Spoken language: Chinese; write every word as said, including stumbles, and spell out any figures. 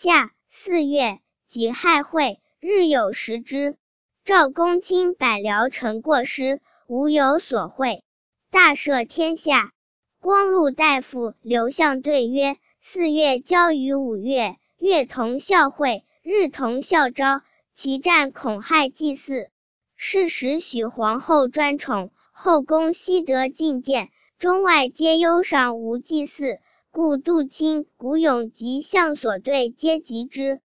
夏四月，己亥会，日有食之。赵公卿百僚臣过失，无有所会，大赦天下。光禄大夫刘向对曰：四月交于五月，月同校会，日同校招，其战恐害祭祀。是时许皇后专宠，后宫悉得进谏，中外皆忧伤无祭祀，故杜卿、古永及相所对皆及之。